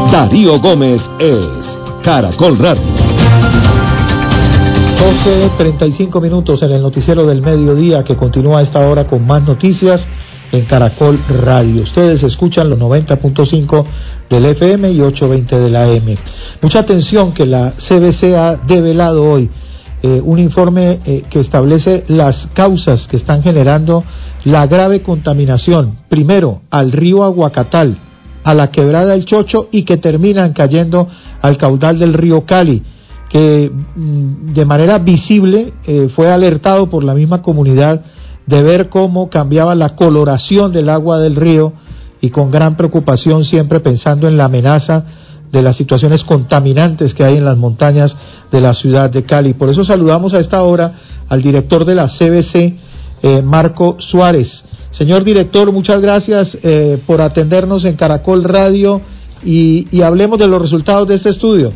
Darío Gómez es Caracol Radio. 12:35 minutos en el noticiero del mediodía, que continúa a esta hora con más noticias en Caracol Radio. Ustedes escuchan los 90.5 del FM y 820 de la AM. Mucha atención, que la CBC ha develado hoy un informe que establece las causas que están generando la grave contaminación, primero al río Aguacatal, a la quebrada del Chocho, y que terminan cayendo al caudal del río Cali, que de manera visible fue alertado por la misma comunidad de ver cómo cambiaba la coloración del agua del río, y con gran preocupación, siempre pensando en la amenaza de las situaciones contaminantes que hay en las montañas de la ciudad de Cali. Por eso saludamos a esta hora al director de la CBC, Marco Suárez. Señor director, muchas gracias por atendernos en Caracol Radio, y hablemos de los resultados de este estudio.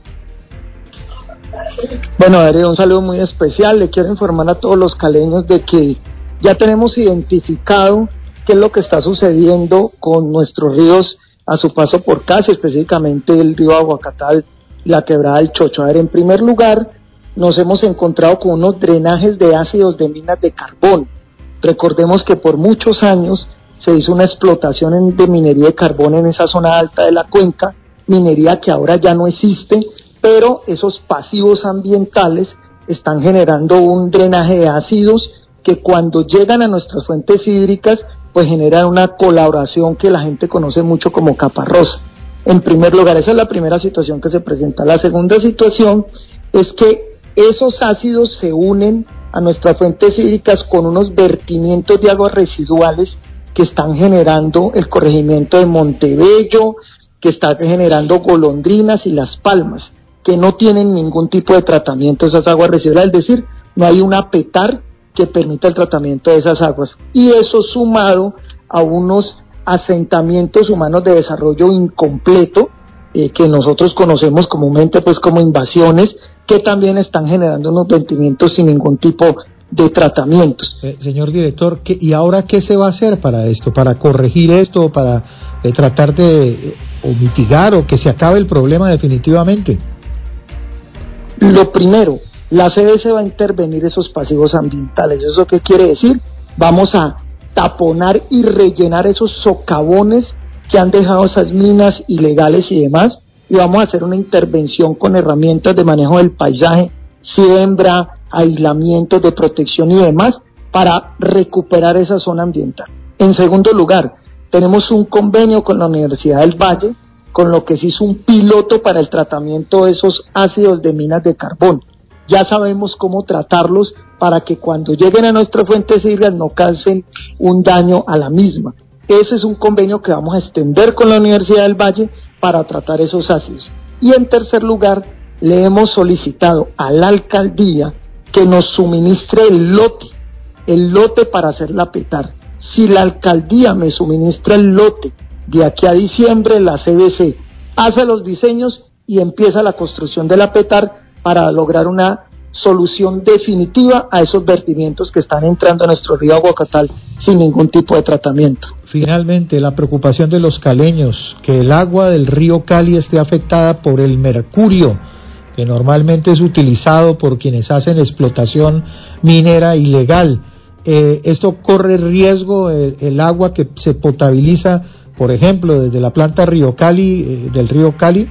Bueno, Darío, un saludo muy especial. Le quiero informar a todos los caleños de que ya tenemos identificado qué es lo que está sucediendo con nuestros ríos a su paso por casa, específicamente el río Aguacatal y la quebrada del Chocho. A ver, en primer lugar, nos hemos encontrado con unos drenajes de ácidos de minas de carbón. Recordemos que por muchos años se hizo una explotación de minería de carbón en esa zona alta de la cuenca, minería que ahora ya no existe, pero esos pasivos ambientales están generando un drenaje de ácidos que cuando llegan a nuestras fuentes hídricas, pues generan una colaboración que la gente conoce mucho como caparrosa. En primer lugar, esa es la primera situación que se presenta. La segunda situación es que esos ácidos se unen a nuestras fuentes hídricas con unos vertimientos de aguas residuales que están generando el corregimiento de Montebello, que está generando Golondrinas y Las Palmas, que no tienen ningún tipo de tratamiento esas aguas residuales, es decir, no hay una PETAR que permita el tratamiento de esas aguas. Y eso sumado a unos asentamientos humanos de desarrollo incompleto, que nosotros conocemos comúnmente pues como invasiones, que también están generando unos vertimientos sin ningún tipo de tratamientos. Señor director, ¿y ahora qué se va a hacer para esto, para corregir esto, para tratar de mitigar o que se acabe el problema definitivamente? Lo primero, la CBC va a intervenir esos pasivos ambientales. ¿Eso qué quiere decir? Vamos a taponar y rellenar esos socavones que han dejado esas minas ilegales y demás, y vamos a hacer una intervención con herramientas de manejo del paisaje, siembra, aislamientos de protección y demás, para recuperar esa zona ambiental. En segundo lugar, tenemos un convenio con la Universidad del Valle, con lo que se hizo un piloto para el tratamiento de esos ácidos de minas de carbón. Ya sabemos cómo tratarlos para que cuando lleguen a nuestras fuentes hídricas no causen un daño a la misma. Ese es un convenio que vamos a extender con la Universidad del Valle para tratar esos ácidos. Y en tercer lugar, le hemos solicitado a la alcaldía que nos suministre el lote para hacer la PETAR. Si la alcaldía me suministra el lote de aquí a diciembre, la CBC hace los diseños y empieza la construcción de la PETAR para lograr una solución definitiva a esos vertimientos que están entrando a nuestro río Aguacatal sin ningún tipo de tratamiento. Finalmente, la preocupación de los caleños, que el agua del río Cali esté afectada por el mercurio, que normalmente es utilizado por quienes hacen explotación minera ilegal. Esto corre riesgo, el agua que se potabiliza, por ejemplo, desde la planta Río Cali, del río Cali.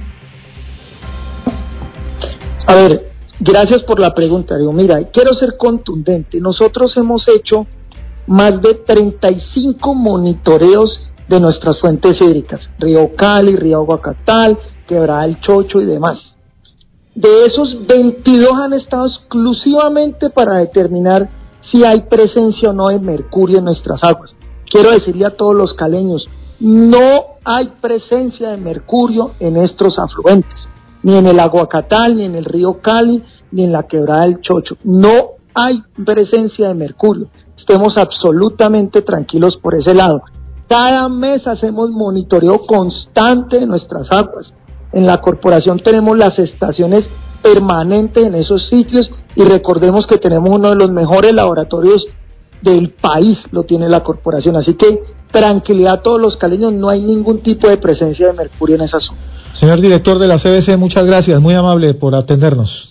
A ver, gracias por la pregunta, Diego. Mira, quiero ser contundente. Nosotros hemos hecho más de 35 monitoreos de nuestras fuentes hídricas, Río Cali, Río Aguacatal, Quebrada del Chocho y demás. De esos, 22 han estado exclusivamente para determinar si hay presencia o no de mercurio en nuestras aguas. Quiero decirle a todos los caleños, no hay presencia de mercurio en estos afluentes, ni en el Aguacatal, ni en el río Cali, ni en la Quebrada del Chocho. No hay presencia de mercurio. Estemos absolutamente tranquilos por ese lado. Cada mes hacemos monitoreo constante de nuestras aguas. En la corporación tenemos las estaciones permanentes en esos sitios y recordemos que tenemos uno de los mejores laboratorios del país, lo tiene la corporación. Así que tranquilidad a todos los caleños, no hay ningún tipo de presencia de mercurio en esa zona. Señor director de la CBC, muchas gracias, muy amable por atendernos.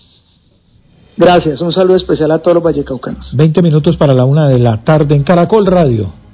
Gracias, un saludo especial a todos los vallecaucanos. 20 minutos para la 1 de la tarde en Caracol Radio.